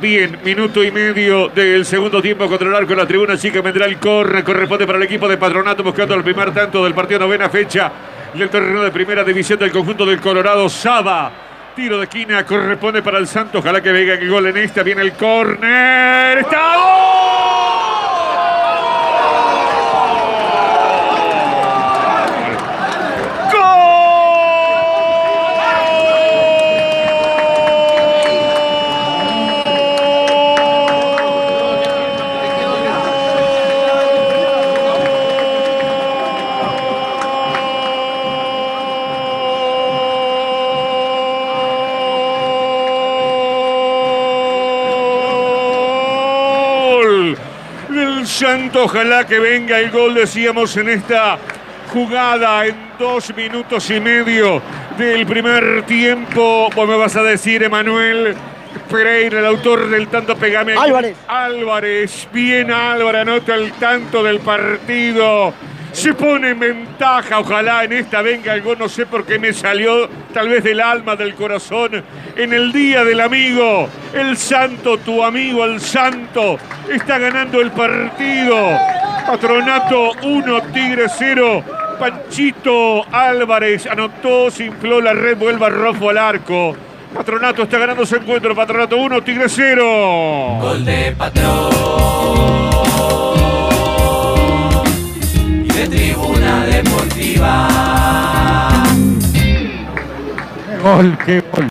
Bien, minuto y medio del segundo tiempo contra el arco de la tribuna chica. Vendrá el córner, corresponde para el equipo de Patronato, buscando el primer tanto del partido, novena fecha del torneo de primera división del conjunto del Colorado. Saba, tiro de esquina, corresponde para el Santos. Ojalá que venga el gol en esta. Viene el córner. ¡Está gol! Santo, ojalá que venga el gol, decíamos, en esta jugada en 2 minutos y medio del primer tiempo. Vos me vas a decir, Emanuel Pereira, el autor del tanto, pegame. Álvarez, bien Álvarez, anota el tanto del partido. Se pone en ventaja, ojalá en esta venga el gol, no sé por qué me salió, tal vez del alma, del corazón, en el día del amigo. El Santo, tu amigo, el Santo, está ganando el partido. Patronato 1, Tigre 0. Panchito Álvarez anotó, se infló la red, vuelve Rofo al arco. Patronato está ganando su encuentro. Patronato 1, Tigre 0. Gol de Patrón y de Tribuna Deportiva. Qué gol.